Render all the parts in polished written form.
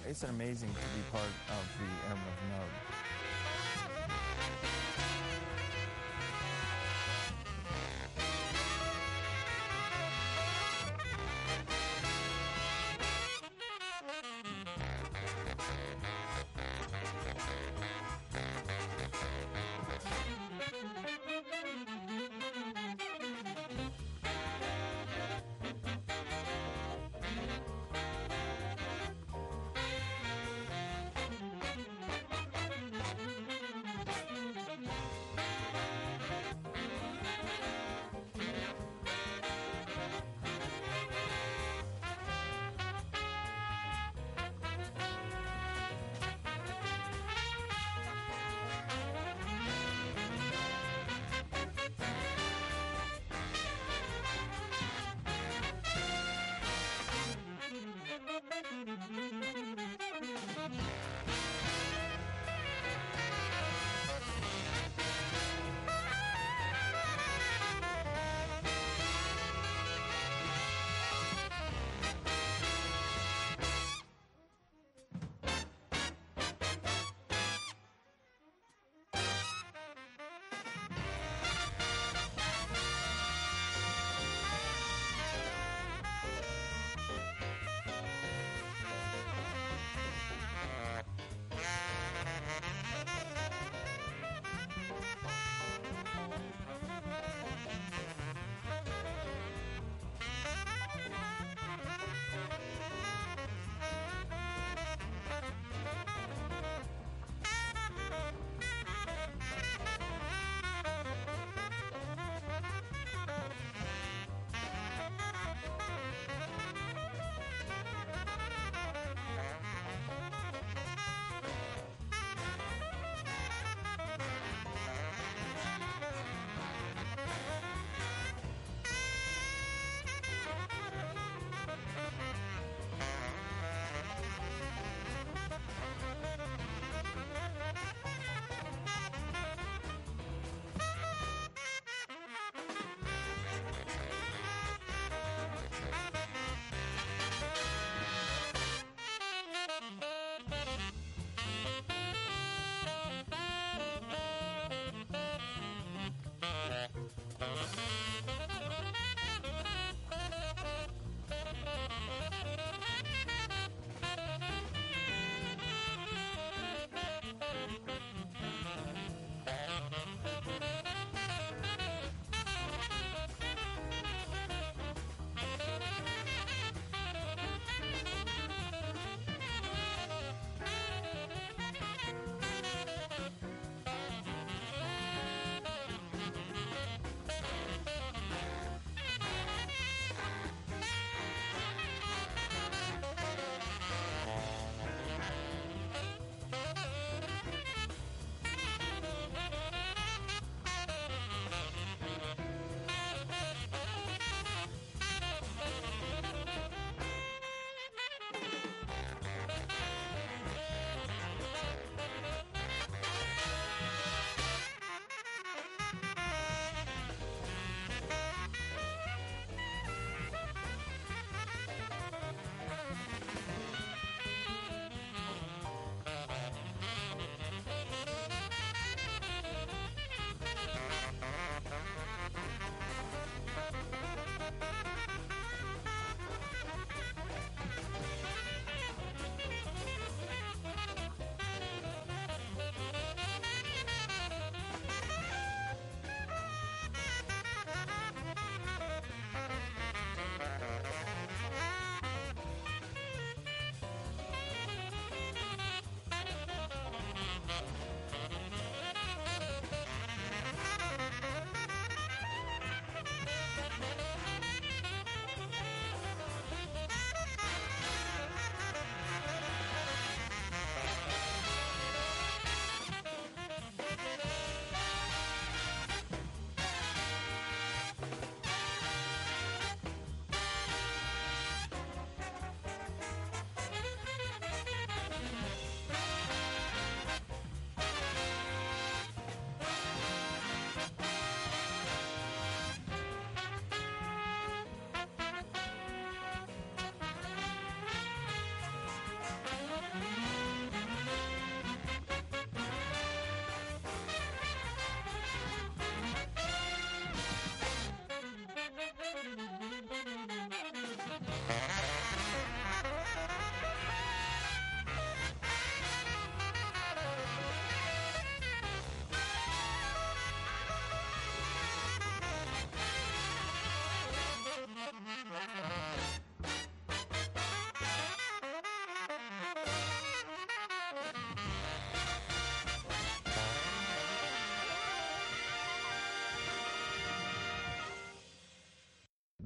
it's amazing to be part of the Airmen of Node.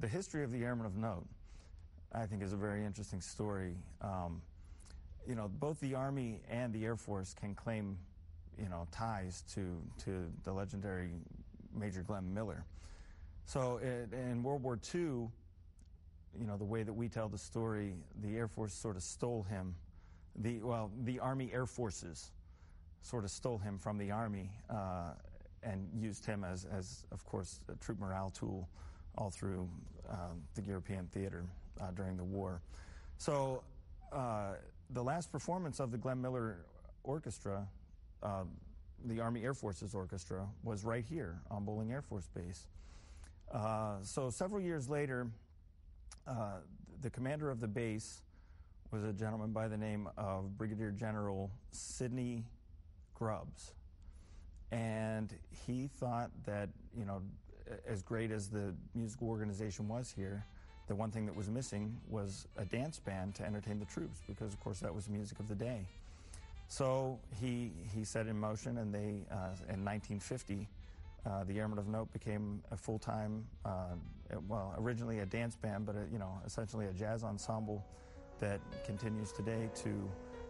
the history of the Airmen of Note, I think, is a very interesting story. Both the Army and the Air Force can claim, ties to the legendary Major Glenn Miller. So in World War II, the way that we tell the story, the Air Force sort of stole him. The Army Air Forces sort of stole him from the Army and used him as, of course, a troop morale tool all through the European theater during the war. So the last performance of the Glenn Miller Orchestra, the Army Air Forces Orchestra, was right here on Bolling Air Force Base. So several years later, the commander of the base was a gentleman by the name of Brigadier General Sidney Grubbs. And he thought that, as great as the musical organization was here, the one thing that was missing was a dance band to entertain the troops, because, of course, that was the music of the day. So he set in motion, and they, in 1950, the Airmen of Note became a full-time, originally a dance band, but essentially a jazz ensemble that continues today to,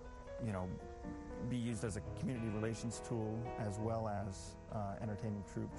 be used as a community relations tool as well as entertaining troops.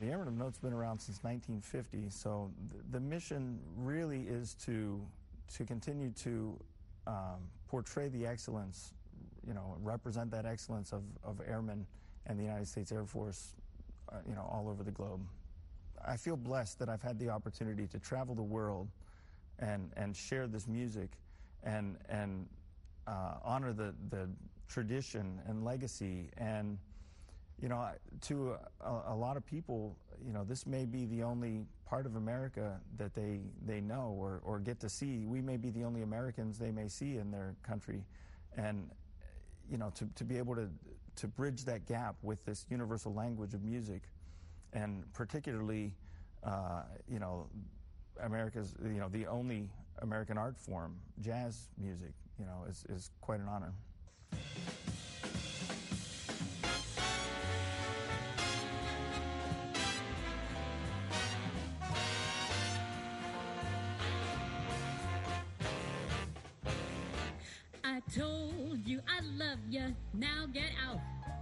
The Airmen of Note's been around since 1950, so the mission really is to continue to portray the excellence, represent that excellence of airmen and the United States Air Force, all over the globe. I feel blessed that I've had the opportunity to travel the world and share this music and honor the tradition and legacy. And to a lot of people, this may be the only part of America that they know or get to see. We may be the only Americans they may see in their country. And, to be able to bridge that gap with this universal language of music, and particularly, America's, the only American art form, jazz music, is quite an honor. I told you I love you, now get out.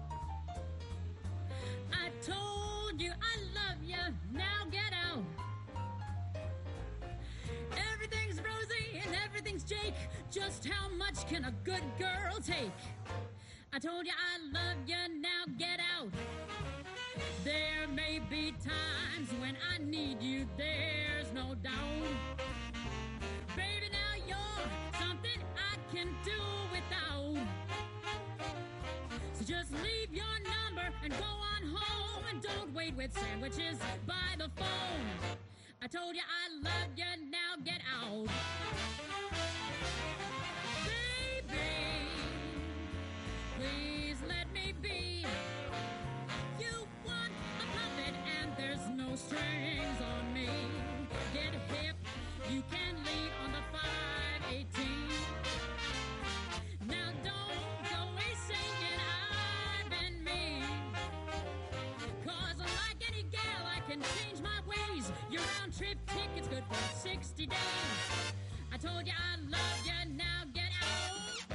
I told you I love you, now get out. Everything's rosy and everything's Jake. Just how much can a good girl take? I told you I love you, now get out. There may be times when I need you, there's no doubt. Baby, now you're something I can do without. So just leave your number and go on home, and don't wait with sandwiches by the phone. I told you I love you, now get out. Baby, please let me be. You want a puppet and there's no strings on me. Get hip, you can leave on the 518. Now don't go away singing I've been mean. 'Cause like any gal I can change my ways. Your round trip ticket's good for 60 days. I told you I love you, now get out.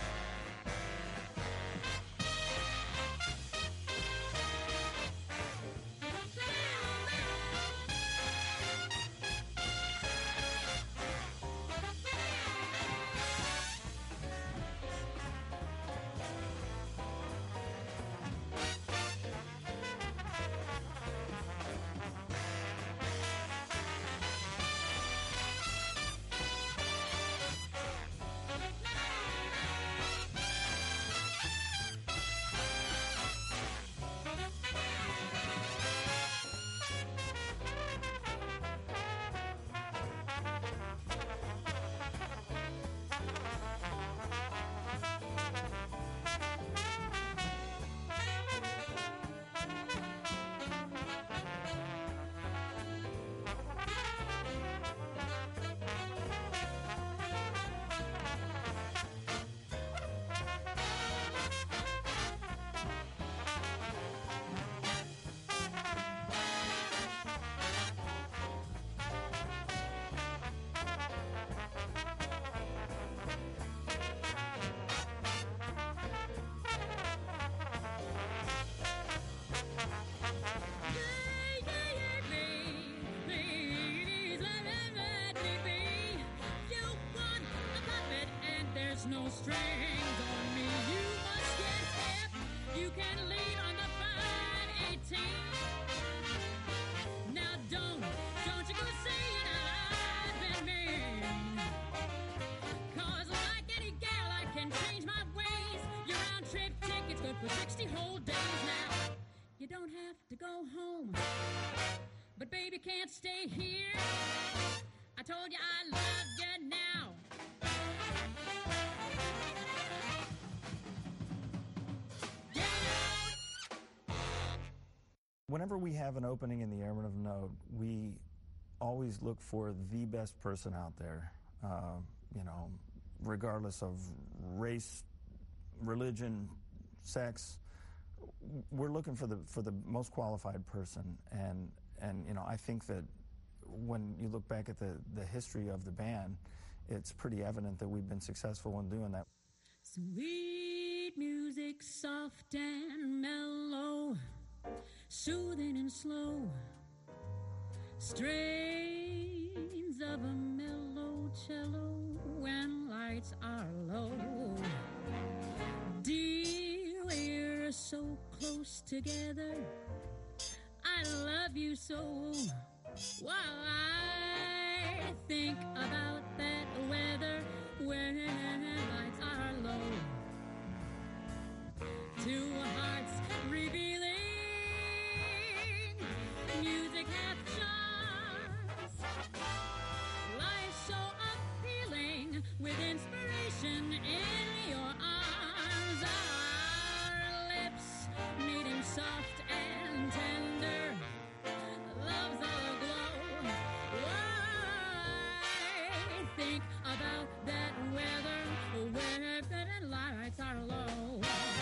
No strings on me. You must get hip. You can lead on the 518. Now don't you go saying I've been mean. 'Cause like any gal I can change my ways. Your round trip ticket's good for 60 whole days. Now you don't have to go home, but baby can't stay here. I told you I love you now. Whenever we have an opening in the Airmen of Note, we always look for the best person out there, regardless of race, religion, sex. We're looking for the most qualified person, and I think that when you look back at the history of the band, it's pretty evident that we've been successful in doing that. Sweet music, soft and mellow, soothing and slow, strains of a mellow cello when lights are low. Dear, we're so close together. I love you so. While I think about that weather when lights are low. Two hearts revealing music hath charms. Life so appealing with inspiration in your arms. Our lips meeting soft and tender. Love's all aglow. I think about that weather where the lights are low.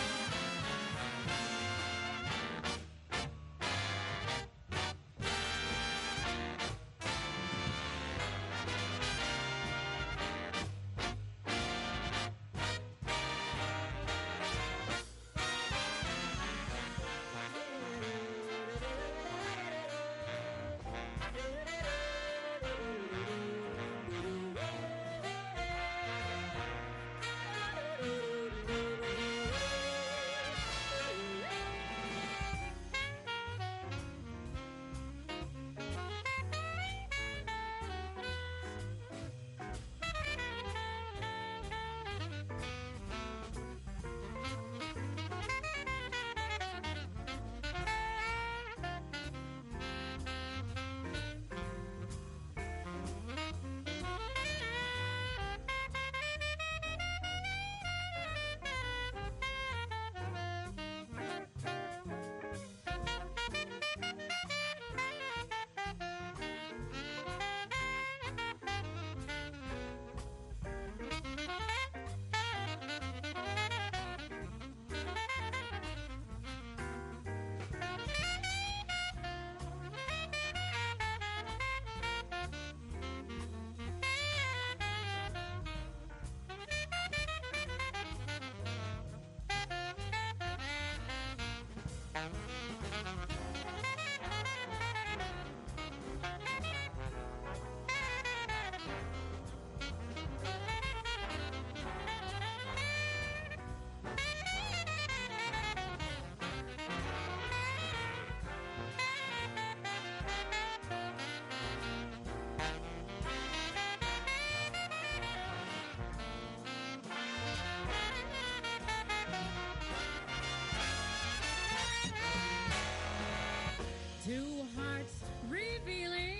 Two hearts revealing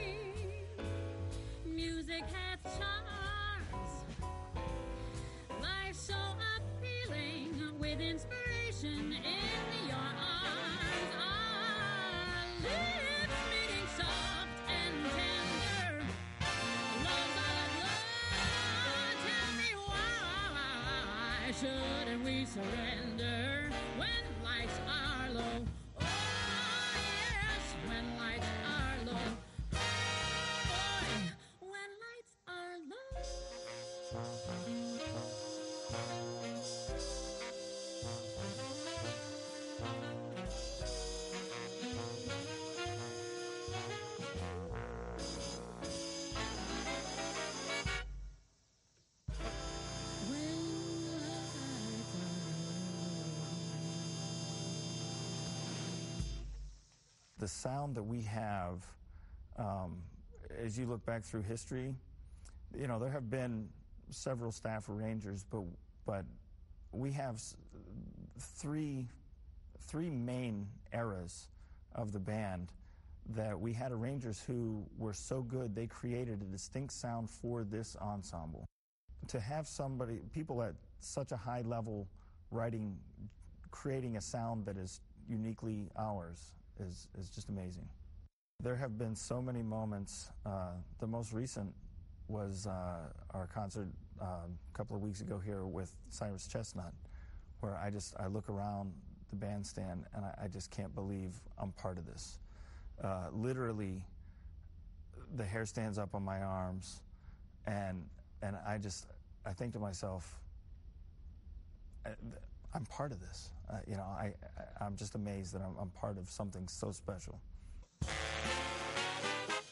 music hath charms. Life so appealing with inspiration in your arms. Our lips meeting soft and tender. Love's all aglow. Tell me why shouldn't we surrender when lights are low? When lights are low, boy, when lights are low. The sound that we have, as you look back through history, you know, there have been several staff arrangers, but we have three main eras of the band that we had arrangers who were so good they created a distinct sound for this ensemble. To have people at such a high level creating a sound that is uniquely ours is just amazing. There have been so many moments. The most recent was our concert a couple of weeks ago here with Cyrus Chestnut, where I look around the bandstand and I just can't believe I'm part of this. Literally, the hair stands up on my arms, and I think to myself, I'm part of this. I'm just amazed that I'm part of something so special.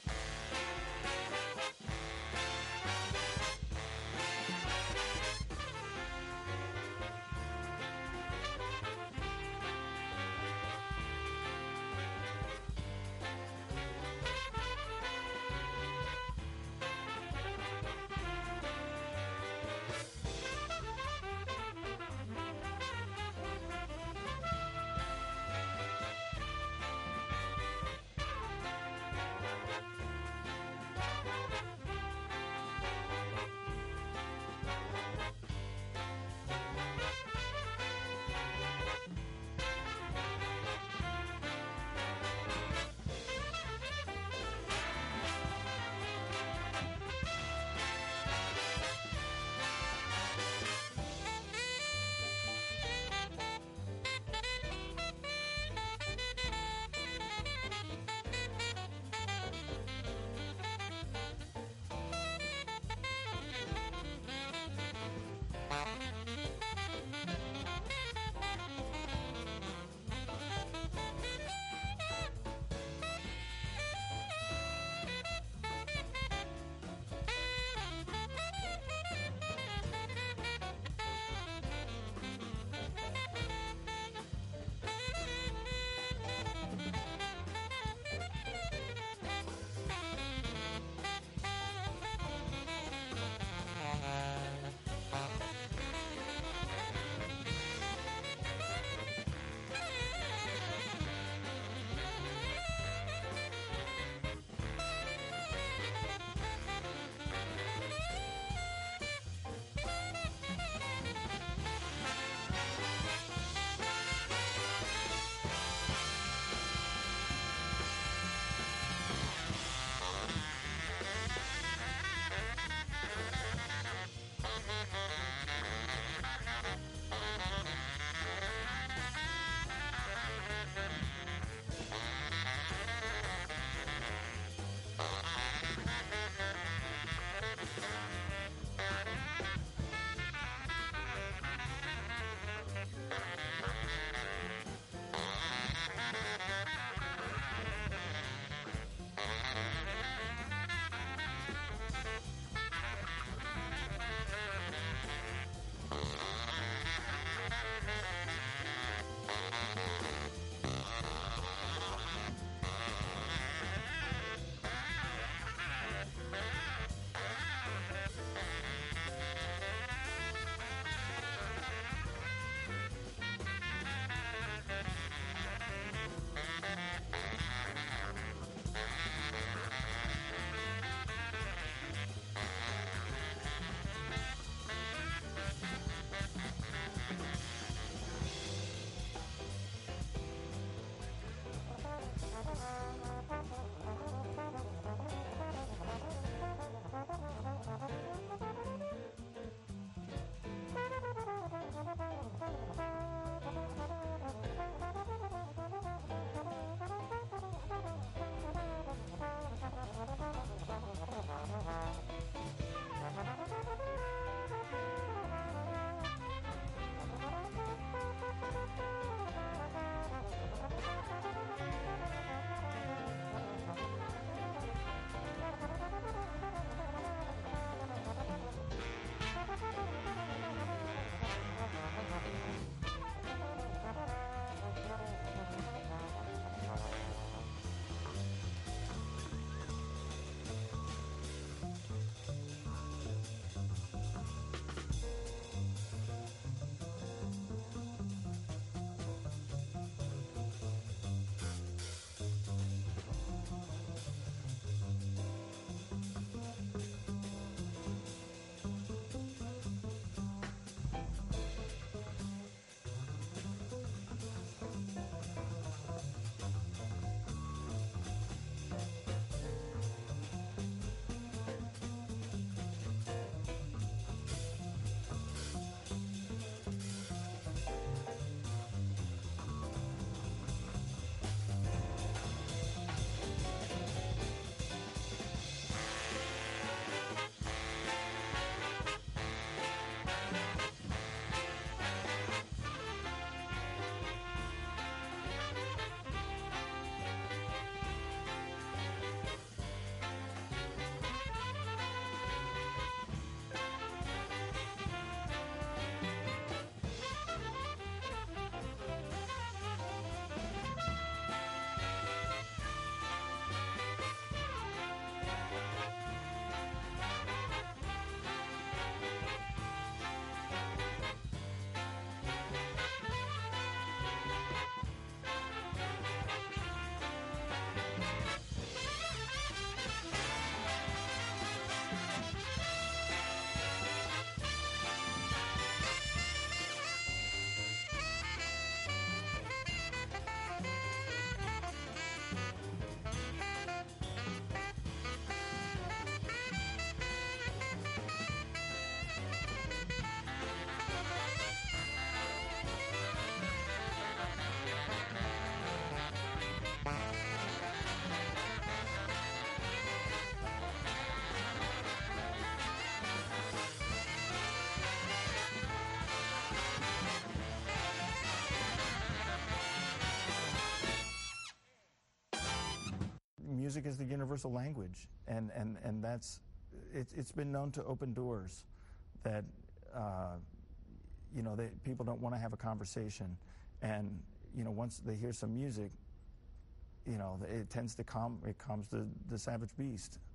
music is the universal language, and that's it's been known to open doors that people don't want to have a conversation, and once they hear some music, it tends to calms the savage beast.